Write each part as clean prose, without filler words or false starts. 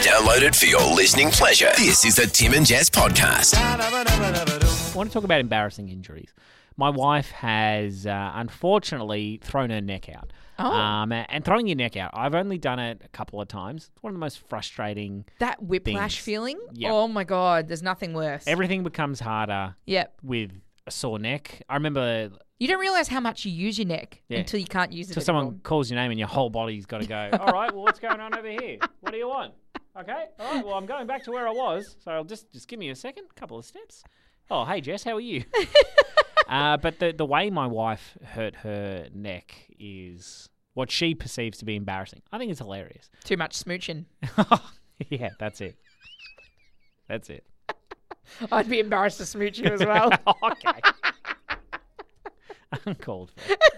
Download it for your listening pleasure. This is the Tim and Jess podcast. I want to talk about embarrassing injuries. My wife has unfortunately thrown her neck out. And throwing your neck out, I've only done it a couple of times. It's one of the most frustrating That whiplash things. feeling? Yep. Oh, my God. There's nothing worse. Everything becomes harder Yep. with a sore neck. I remember You don't realise how much you use your neck Yeah. until you can't use it so anymore. someone calls your name and your whole body's got to go, all right, well, what's going on over here? What do you want? Okay, all right, well, I'm going back to where I was, so I'll just give me a second, couple of steps. Oh, hey, Jess, how are you? But the way my wife hurt her neck is what she perceives to be embarrassing. I think it's hilarious. Too much smooching. Yeah, that's it. That's it. I'd be embarrassed to smooch you as well. Okay. Uncalled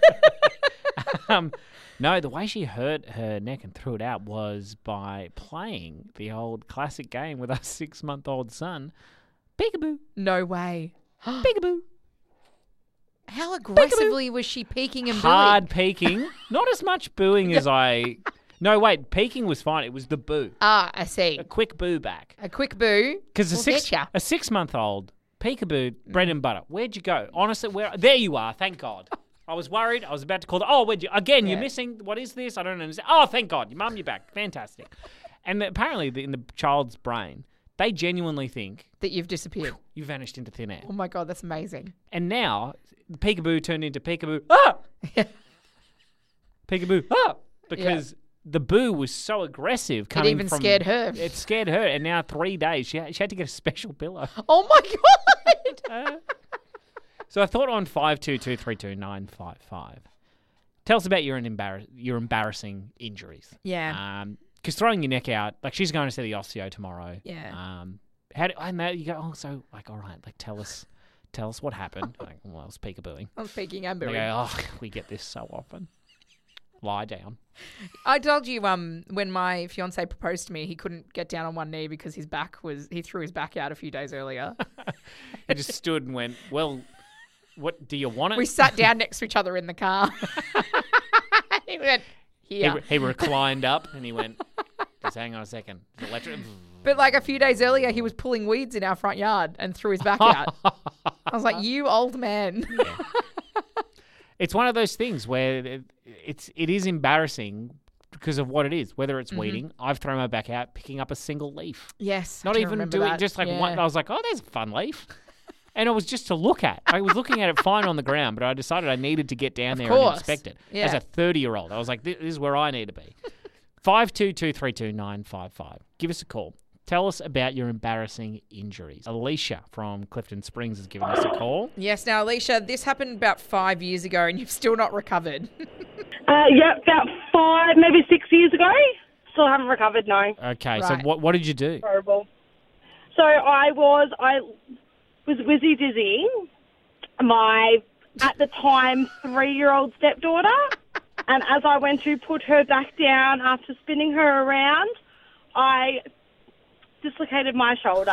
for. No, the way she hurt her neck and threw it out was by playing the old classic game with our 6-month-old son, Peekaboo. No way. Peekaboo. How aggressively was she peeking and booing? Hard peeking. Not as much booing as I... No, wait, peeking was fine. It was the boo. Ah, I see. A quick boo back. A quick boo. Because will get ya. a 6-month-old, peekaboo, bread and butter. Where'd you go? Honestly, there you are, thank God. I was worried. I was about to call where'd you... Again, you're missing... What is this? I don't understand. Oh, thank God. Your mum, you're back. Fantastic. And apparently, in the child's brain, they genuinely think... That you've disappeared. You vanished into thin air. Oh, my God, that's amazing. And now, peekaboo turned into peekaboo. Ah! Peekaboo. Ah! Because... The boo was so aggressive coming It even scared her. It scared her, and now 3 days she had to get a special pillow. Oh, my God. So I thought on 522322955, tell us about your embarrassing injuries. Yeah. Because throwing your neck out, like she's going to see the osteo tomorrow. Yeah. And you go, all right, like tell us what happened. Like, well, I was peekabooing. I was peeking and They booing. go, we get this so often. Lie down. I told you when my fiance proposed to me, he couldn't get down on one knee because he threw his back out a few days earlier. He just stood and went, well, what do you want it? We sat down next to each other in the car. He went, here. He reclined up and he went, just hang on a second. The electric... But like a few days earlier, he was pulling weeds in our front yard and threw his back out. I was like, you old man. Yeah. It's one of those things where it is embarrassing because of what it is, whether it's weeding. I've thrown my back out picking up a single leaf. Yes. Not I do even remember doing that. just like Yeah. one. I was like, oh, there's a fun leaf. And it was just to look at. I was looking at it fine on the ground, but I decided I needed to get down there and course. inspect it. Yeah. As a 30-year-old, I was like, this is where I need to be. 522322955. Give us a call. Tell us about your embarrassing injuries. Alicia from Clifton Springs has given us a call. Yes. Now, Alicia, this happened about 5 years ago and you've still not recovered. Yeah, about 5, maybe 6 years ago. Still haven't recovered, no. Okay, so Right. what did you do? Horrible. So I was wizzy dizzy. My, at the time, 3-year-old stepdaughter. And as I went to put her back down after spinning her around, I dislocated my shoulder.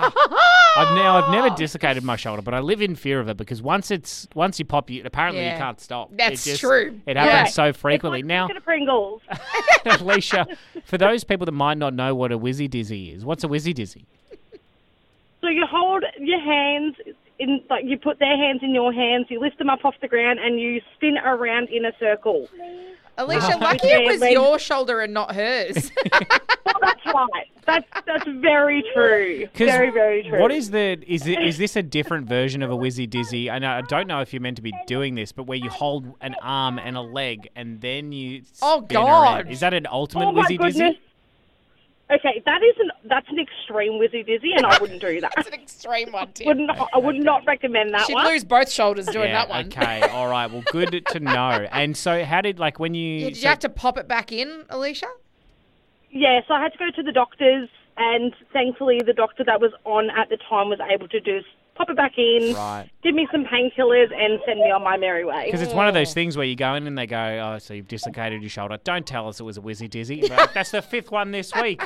I've never dislocated my shoulder, but I live in fear of it because once you pop it, apparently Yeah. you can't stop. That's true. It happens Yeah. so frequently. It's like Now, a of Pringles. Alicia, for those people that might not know what a whizzy dizzy is, what's a whizzy dizzy? So you hold your hands in, like you put their hands in your hands, you lift them up off the ground, and you spin around in a circle. Alicia, lucky it was your shoulder and not hers. Well, that's right. That's very true. 'Cause Very, very true. What is is this a different version of a whizzy dizzy? And I don't know if you're meant to be doing this, but where you hold an arm and a leg and then you Oh, spin God. around. Is that an ultimate Oh my whizzy dizzy? goodness. Okay, that's an extreme whizzy dizzy, and I wouldn't do that. That's an extreme one, Tim. I would not recommend that She'd one. lose both shoulders doing Yeah, that one. okay, all right. Well, good to know. And so how did, like, when you... Yeah, did you have to pop it back in, Alicia? Yeah, so I had to go to the doctors, and thankfully the doctor that was on at the time was able to just pop it back in, Right. give me some painkillers, and send me on my merry way. Because it's one of those things where you go in and they go, oh, so you've dislocated your shoulder. Don't tell us it was a whizzy dizzy. But that's the 5th one this week.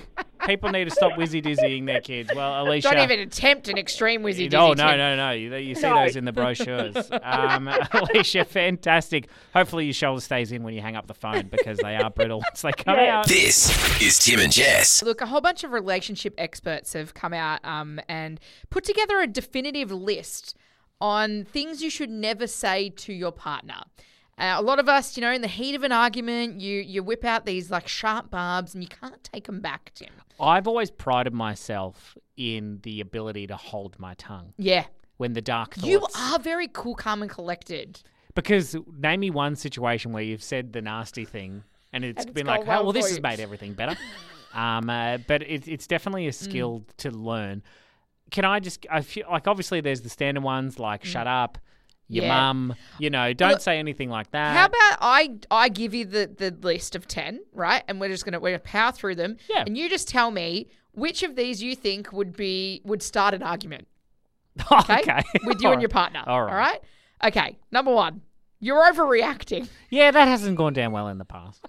People need to stop whizzy dizzying their kids. Well, Alicia. Don't even attempt an extreme whizzy dizzy. Oh, no. You see those in the brochures. Alicia, fantastic. Hopefully your shoulder stays in when you hang up the phone because they are brittle once they come out. This is Tim and Jess. Look, a whole bunch of relationship experts have come out and put together a definitive list on things you should never say to your partner. A lot of us, in the heat of an argument, you whip out these like sharp barbs and you can't take them back, Tim. I've always prided myself in the ability to hold my tongue. Yeah. When the dark thoughts... You are very cool, calm and collected. Because name me one situation where you've said the nasty thing and it's been like, well oh, well, this for has you. made everything better. But it's definitely a skill to learn. Can I feel like obviously there's the standard ones like shut up, your Yeah. mum, don't say anything like that. How about I give you the list of 10, right? And we're gonna power through them. Yeah. And you just tell me which of these you think would start an argument. Okay. With you and your partner. All right. All right? Okay. Number 1. You're overreacting. Yeah, that hasn't gone down well in the past.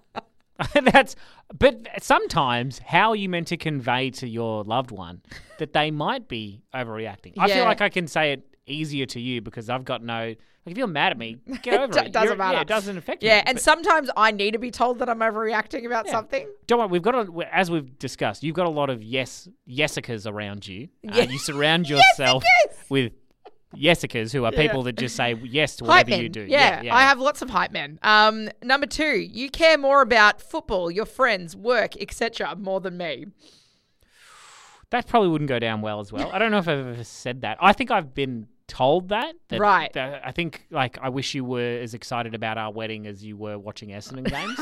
But sometimes how are you meant to convey to your loved one that they might be overreacting? I feel Yeah. like I can say it easier to you because I've got no... Like, if you're mad at me, get over it. Doesn't matter. Yeah, it doesn't affect me. Yeah, and But sometimes I need to be told that I'm overreacting about something. don't worry, we've got as we've discussed, you've got a lot of Yessicas around you. Yeah. You surround yourself with Yessicas who are people that just say yes to Hype whatever men. you do. Yeah, I have lots of hype men. Number 2, you care more about football, your friends, work, etc. more than me. That probably wouldn't go down well as well. I don't know if I've ever said that. I think I've been told that. Right. that I think, like, I wish you were as excited about our wedding as you were watching Essendon games.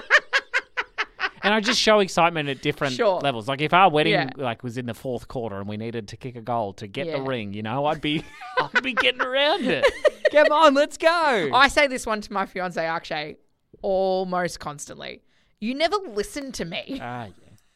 And I just show excitement at different levels. Like, if our wedding was in the fourth quarter and we needed to kick a goal to get the ring, I'd be getting around it. Come on, let's go. I say this one to my fiance Akshay almost constantly. You never listen to me. Yeah.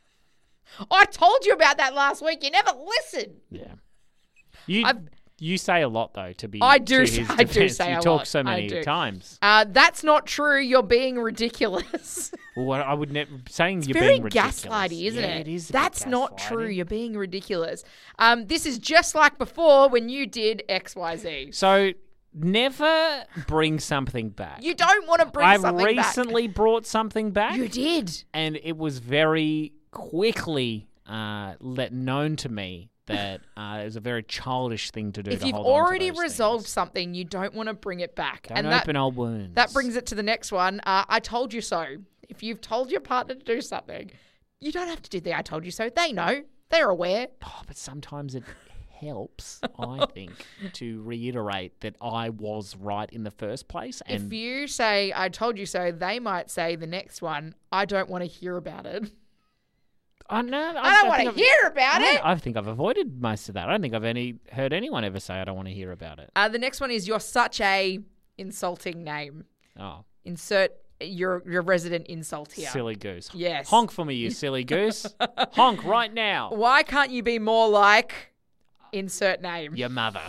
I told you about that last week. You never listen. Yeah. You say a lot, though, to be I do to his say- I do defense. say you a talk lot. so I many do. times. That's not true. You're being ridiculous. Well, I would never... Saying you're Very being ridiculous. gaslighty, isn't Yeah, it? it is a bit That's not true. gaslighty. You're being ridiculous. This is just like before when you did XYZ. So... Never bring something back. You don't want to bring I've something recently brought something back. back. You did. And it was very quickly known to me that it was a very childish thing to do. If to you've hold on to already those resolved things. something, you don't want to bring it back. Don't and open old wounds. that brings it to the next one. I told you so. If you've told your partner to do something, you don't have to do the I told you so. They know. They're aware. Oh, but sometimes it helps, I think, to reiterate that I was right in the first place. And If you say, I told you so, they might say the next one, I don't want to hear about it. I don't want to hear about it. I think I've avoided most of that. I don't think I've heard anyone ever say I don't want to hear about it. The next one is you're such a insulting name. Oh, Insert your resident insult here. silly goose. Yes. Honk for me, you silly goose. Honk right now. Why can't you be more like insert name? Your mother.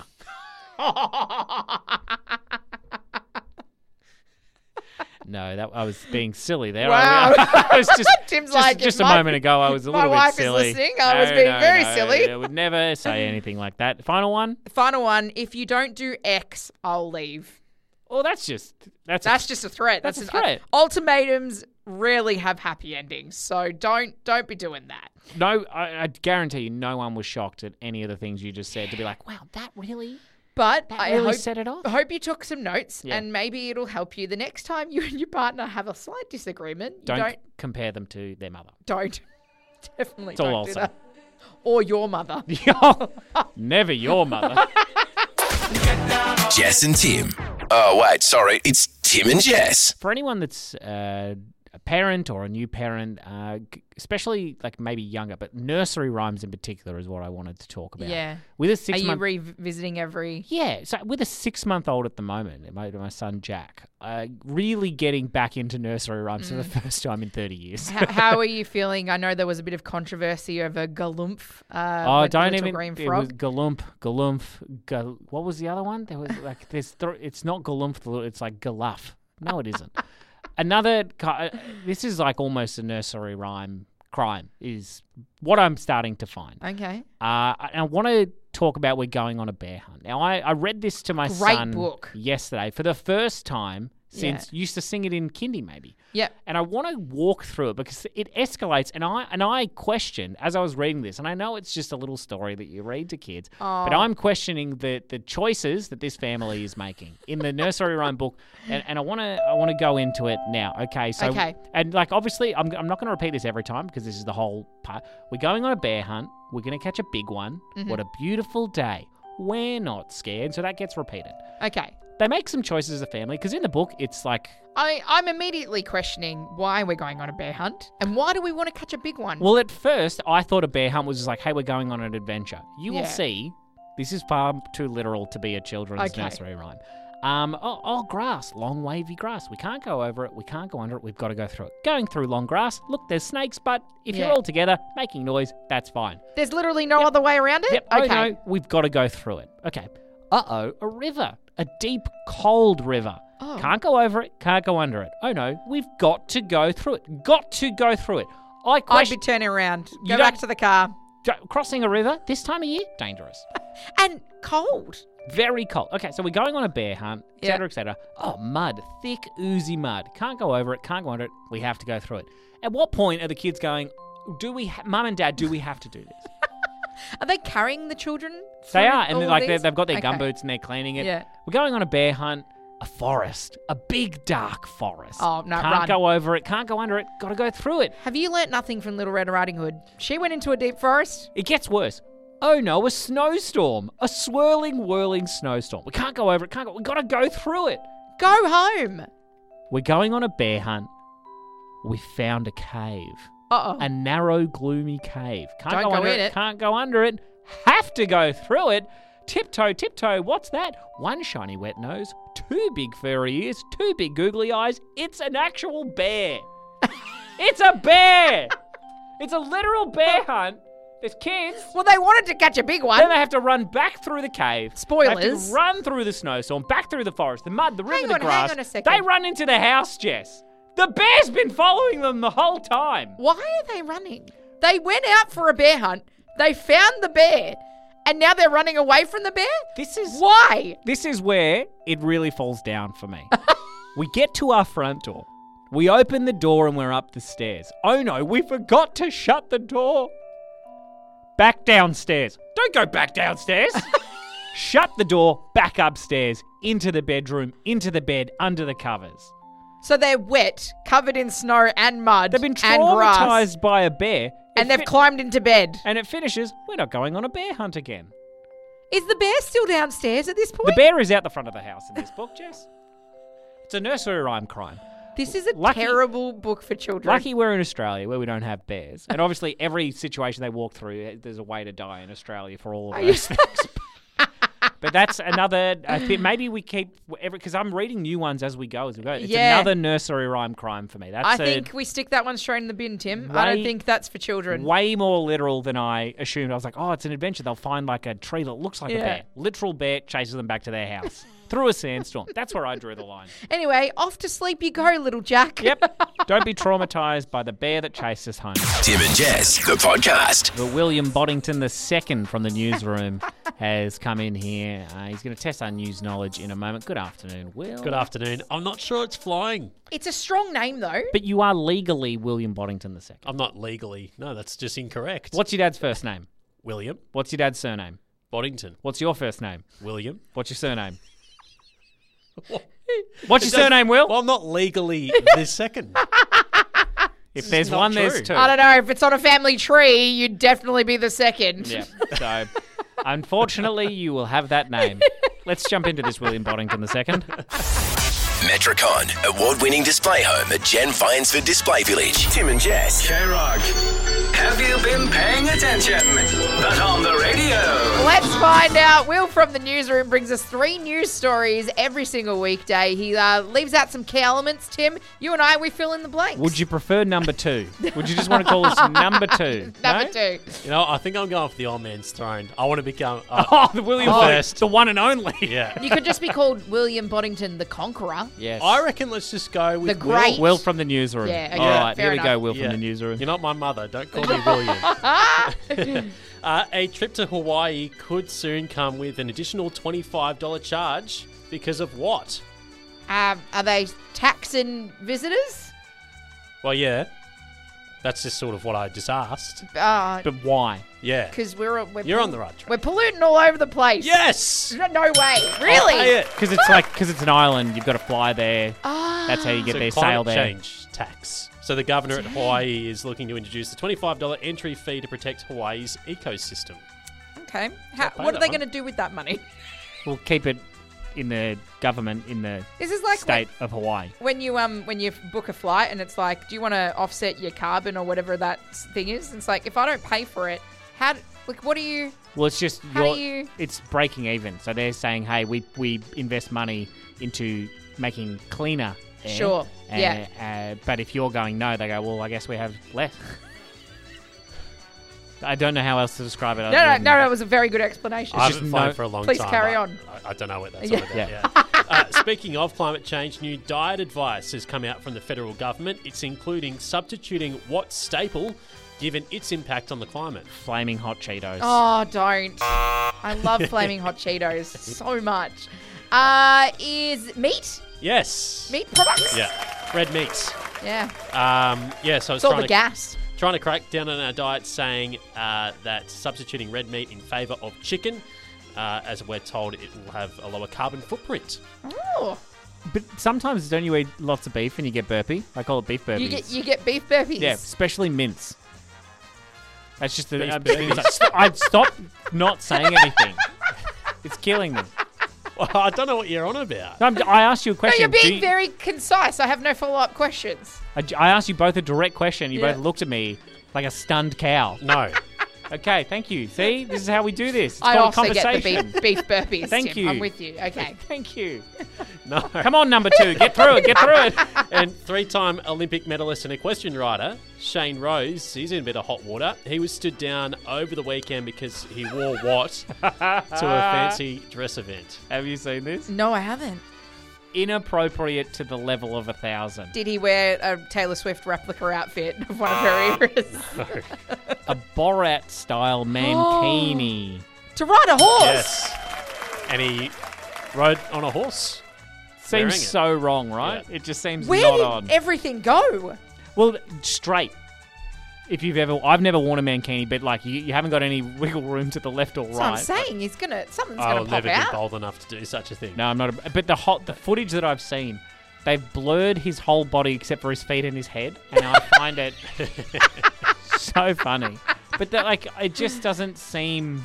No, that I was being silly there. Wow. I was Tim's like, just if a my- moment ago, I was a my little wife bit is silly. listening, I was being very silly. I would never say anything like that. Final one. Final one, if you don't do X, I'll leave. Well, that's just That's just a threat. That's a an- threat. Ultimatums rarely have happy endings, so don't be doing that. no. I guarantee you, no one was shocked at any of the things you just said to be like, "Wow, that really." But That I really hope, set it off? I hope you took some notes, Yeah. and maybe it'll help you the next time you and your partner have a slight disagreement. You Don't compare them to their mother. don't. Definitely That's all don't I'll do say. that. Or your mother. Never your mother. Jess and Tim. Oh, wait, sorry. It's Tim and Jess. For anyone that's a parent or a new parent, especially like maybe younger, but nursery rhymes in particular is what I wanted to talk about. Yeah. With a Are 6 you month, revisiting every... yeah. So with a 6 month old at the moment, my son Jack, really getting back into nursery rhymes for the first time in 30 years. How are you feeling? I know there was a bit of controversy over Galumph. Oh, don't Little even. Green It Frog. was Galumph. What was the other one? There was like it's not Galumph. It's like Galuff. No, it isn't. Another. This is like almost a nursery rhyme crime is what I'm starting to find. Okay. I want to talk about We're Going on a Bear Hunt. Now, I read this to my Great son book. yesterday for the first time since Yeah. used to sing it in kindy maybe. Yep. And I want to walk through it because it escalates. And I questioned as I was reading this, and I know it's just a little story that you read to kids, but I'm questioning the choices that this family is making in the nursery rhyme book, and I want to go into it now. Okay. So and like obviously I'm not going to repeat this every time because this is the whole part. We're going on a bear hunt. We're going to catch a big one. What a beautiful day. We're not scared. So that gets repeated. Okay. They make some choices as a family because in the book it's like. I'm immediately questioning why we're going on a bear hunt and why do we want to catch a big one? Well, at first I thought a bear hunt was just like, hey, we're going on an adventure. You will Yeah. see. This is far too literal to be a children's Okay. nursery rhyme. Grass, long wavy grass. We can't go over it. We can't go under it. We've got to go through it. Going through long grass. Look, there's snakes, but if you're Yeah. all together making noise, that's fine. There's literally no other way around it? Yep. Okay. Oh, no, we've got to go through it. Okay. Uh-oh, a river. A deep, cold river. Oh. Can't go over it. Can't go under it. Oh, no. We've got to go through it. Got to go through it. I'd question. be turning around. You Go back don't- to the car. Crossing a river this time of year, dangerous. And cold. Very cold. Okay, so we're going on a bear hunt, etc., etc. Oh, mud. Thick, oozy mud. Can't go over it. Can't go under it. We have to go through it. At what point are the kids going, Mum and Dad, do we have to do this? Are they carrying the children? They through are, and all they're of like these? they've got their Okay. gumboots and they're cleaning it. Yeah. We're going on a bear hunt, a forest, a big dark forest. Oh, no, Can't run. go over it, can't go under it, got to go through it. Have you learnt nothing from Little Red Riding Hood? She went into a deep forest. It gets worse. Oh no, a snowstorm, a swirling, whirling snowstorm. We can't go over it, we got to go through it. Go home. We're going on a bear hunt. We found a cave. Uh-oh. A narrow, gloomy cave. Can't Don't go go under in it. Can't go under it. Have to go through it. Tiptoe, tiptoe. What's that? One shiny wet nose, two big furry ears, two big googly eyes. It's an actual bear. It's a bear. It's a literal bear hunt. There's kids. Well, they wanted to catch a big one. Then they have to run back through the cave. Spoilers. They have to run through the snowstorm, back through the forest, the mud, the river, the Hang grass. on a second. They run into the house, Jess. The bear's been following them the whole time. Why are they running? They went out for a bear hunt. They found the bear. And now they're running away from the bear? Why? This is where it really falls down for me. We get to our front door. We open the door and we're up the stairs. Oh no, we forgot to shut the door. Back downstairs. Don't go back downstairs. Shut the door, back upstairs, into the bedroom, into the bed, under the covers. So they're wet, covered in snow and mud They've been and grass. traumatized by a bear. And they've climbed into bed. And it finishes, we're not going on a bear hunt again. Is the bear still downstairs at this point? The bear is out the front of the house in this book, Jess. It's a nursery rhyme crime. This is a Lucky- terrible book for children. Lucky we're in Australia where we don't have bears. And obviously every situation they walk through, there's a way to die in Australia for all of those things. But that's another, I think maybe we keep, because I'm reading new ones as we go. It's Yeah. another nursery rhyme crime for me. That's I think we stick that one straight in the bin, Tim. I don't Way- think that's for children. way more literal than I assumed. I was like, oh, it's an adventure. They'll find like a tree that looks like a Yeah. bear. Literal bear chases them back to their house through a sandstorm. That's where I drew the line. Anyway, off to sleep you go, little Jack. Yep. Don't be traumatized by the bear that chased us home. Tim and Jess, the podcast. But William Boddington II from the newsroom has come in here. He's going to test our news knowledge in a moment. Good afternoon, Will. Good afternoon. I'm not sure it's flying. It's a strong name, though. But you are legally William Boddington II. I'm not legally. No, that's just incorrect. What's your dad's first name? William What's your dad's surname? Boddington. What's your first name? William. What's your surname? What? What's your surname, Will? Well, I'm not legally this second. If This there's is not one, there's true. two. I don't know. If it's on a family tree, you'd definitely be the second. Yeah. So, unfortunately, you will have that name. Let's jump into this William Boddington II. Metricon, award-winning display home at Jen Finesford Display Village. Tim and Jess. K-Rock, have you been paying attention? But on the radio. Let's find out. Will from the newsroom brings us 3 news stories every single weekday. He leaves out some key elements. Tim, you and I, we fill in the blanks. Would you prefer number 2? Would you just want to call us number 2? Number No? 2. You know, I think I'm going for the old man's throne. I want to become. Oh, the William Oh. Boddington, the one and only. Yeah. You could just be called William Boddington the Conqueror. Yes. I reckon let's just go with The great- Will from the newsroom. Yeah, okay, All right, fair here we go, enough. Will from Yeah. the newsroom. You're not my mother. Don't call me William. A trip to Hawaii could soon come with an additional $25 charge because of what? Are they taxing visitors? Well, yeah. That's just sort of what I just asked. But why? Yeah. Because we're You're on the right track. We're polluting all over the place. Yes! No way. I'll Really? pay it. Because it's an island. You've got to fly there. That's how you get So there. climate Sail there. change tax. So the governor at Hawaii is looking to introduce a $25 entry fee to protect Hawaii's ecosystem. Okay. pay What are that they one. going to do with that money? We'll keep it in the government in the This is like state of Hawaii. when you book a flight and it's like, do you want to offset your carbon or whatever that thing is? And it's like, if I don't pay for it, what do you? Well, it's just How do you- it's breaking even. So they're saying, hey, we invest money into making cleaner air. Sure, yeah. But if you're going no, they go, well, I guess we have less. I don't know how else to describe it. No, it was a very good explanation. I just haven't flown no- for a long Please time. carry but on. I don't know what that's Yeah. all about. Yeah. Speaking of climate change, new diet advice has come out from the federal government. It's including substituting what staple, given its impact on the climate. Flaming hot Cheetos. Oh, don't. I love flaming hot Cheetos so much. Is meat? Yes. Meat products? Yeah. Red meats. Yeah. So It's all the gas. trying to crack down on our diet, saying that substituting red meat in favour of chicken, as we're told, it will have a lower carbon footprint. Oh. But sometimes don't you eat lots of beef and you get burpee? I call it beef burpees. You get beef burpees. Yeah, especially mince. That's just Beef the. burpees. I'd stop not saying anything. It's killing me. Well, I don't know what you're on about. I asked you a No, question. you're Do being you- very concise. I have no follow-up questions. I asked you both a direct question. You Yeah. both looked at me like a stunned cow. No. Okay, thank you. See, this is how we do this. It's I called a also get the conversation. beef burpees. Thank Tim. you. I'm with you. Okay. Thank you. No. Come on, number 2. Get through it. Get through it. And three-time Olympic medalist and equestrian rider Shane Rose, he's in a bit of hot water. He was stood down over the weekend because he wore what to a fancy dress event. Have you seen this? No, I haven't. Inappropriate to the level of 1,000. Did he wear a Taylor Swift replica outfit of one of her eras? A Borat-style mankini. To ride a horse? Yes. And he rode on a horse. wearing Seems it. so wrong, right? Yeah. It just seems Where not did on. everything go? Well, straight. If you've ever, I've never worn a mankini, but like you haven't got any wiggle room to the left or That's what I'm right. saying. Something's I'll gonna pop never be out. bold enough to do such a thing. No, I'm not. But the footage that I've seen, they've blurred his whole body except for his feet and his head, and I find it so funny. But it just doesn't seem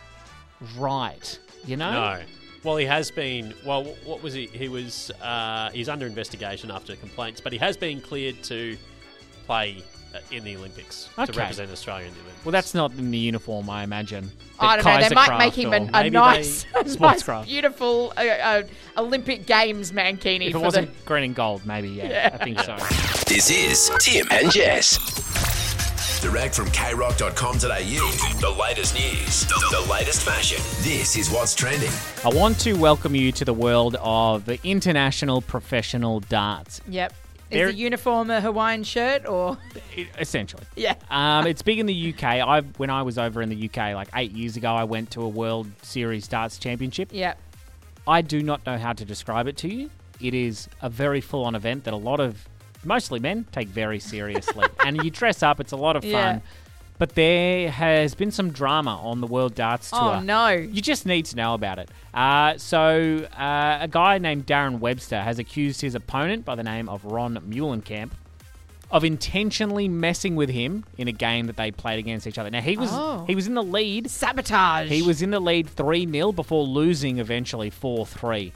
right, you know? No. Well, he has been. Well, what was he? He was. He's under investigation after complaints, but he has been cleared to play in the Olympics to Okay. represent Australia in the Olympics. Well, that's not in the uniform, I imagine. I don't know. They might make him a maybe nice, they- Sportscraft. beautiful Olympic Games mankini If for it wasn't green and gold, maybe, yeah. I think so. This is Tim and Jess. Direct from krock.com.au. The latest news, the latest fashion. This is what's trending. I want to welcome you to the world of international professional darts. Yep. Is There- the uniform a Hawaiian shirt or? Essentially. Yeah. It's big in the UK. When I was over in the UK like 8 years ago, I went to a World Series Darts Championship. Yep. I do not know how to describe it to you. It is a very full-on event that a lot of, mostly men, take very seriously. And you dress up, it's a lot of fun. Yeah. But there has been some drama on the World Darts Tour. Oh no. You just need to know about it. So a guy named Darren Webster has accused his opponent by the name of Ron Muhlenkamp of intentionally messing with him in a game that they played against each other. Now, he was in the lead. Sabotage. He was in the lead 3-0 before losing eventually 4-3.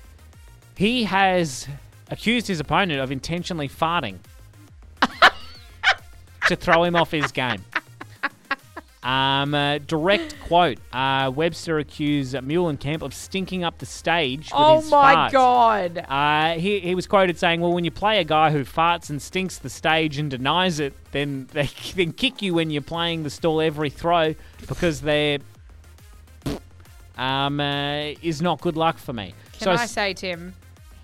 He has accused his opponent of intentionally farting to throw him off his game. Direct quote. Webster accused Muhlenkamp of stinking up the stage with Oh his my farts. god. He was quoted saying, well, when you play a guy who farts and stinks the stage and denies it, then they then kick you when you're playing the stall every throw because they're is not good luck for me. Can I say, Tim,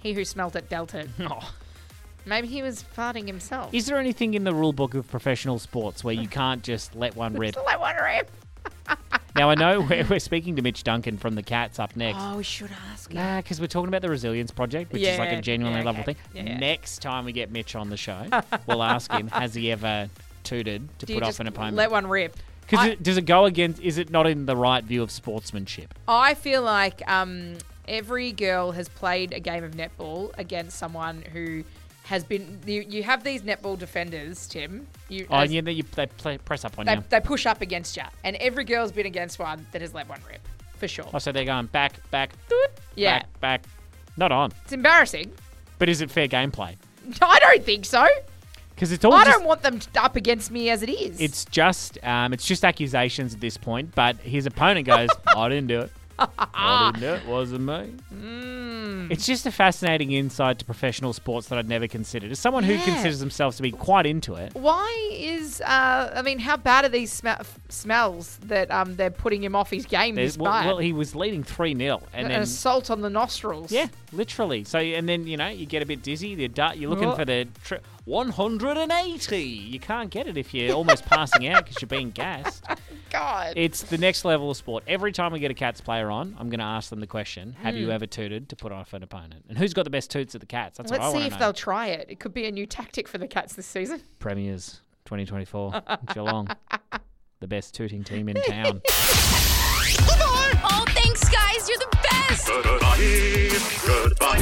He who smelt it dealt it. Oh. Maybe he was farting himself. Is there anything in the rule book of professional sports where you can't just let one rip? Let one rip. Now, I know we're speaking to Mitch Duncan from the Cats up next. Oh, we should ask him. Nah, because we're talking about the Resilience Project, which is like a genuinely lovely thing. Yeah. Next time we get Mitch on the show, we'll ask him, has he ever tooted to put off an opponent? Let one rip. Because does it go against, is it not in the right view of sportsmanship? I feel like every girl has played a game of netball against someone who has been... You have these netball defenders, Tim. They press up on you. They push up against you. And every girl's been against one that has let one rip, for sure. Oh, so they're going back, Yeah. back. Not on. It's embarrassing. But is it fair gameplay? I don't think so. Because it's all I don't want them up against me as it is. It's just accusations at this point, but his opponent goes, I didn't do it. I didn't do it. Wasn't me. It's just a fascinating insight to professional sports that I'd never considered. As someone who considers themselves to be quite into it. Why is, how bad are these smells that they're putting him off his game this bad? Well, he was leading 3-0. And then, assault on the nostrils. Yeah, literally. So, and then, you get a bit dizzy. You're looking for the 180. You can't get it if you're almost passing out because you're being gassed. God. It's the next level of sport. Every time we get a Cats player on, I'm going to ask them the question, have you ever tooted to put off an opponent? And who's got the best toots at the Cats? That's what I want to know. Let's see if they'll try it. It could be a new tactic for the Cats this season. Premiers 2024, Geelong. The best tooting team in town. Oh, thanks, guys. You're the best. Goodbye.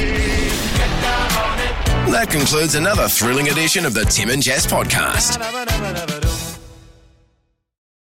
That concludes another thrilling edition of the Tim and Jess podcast.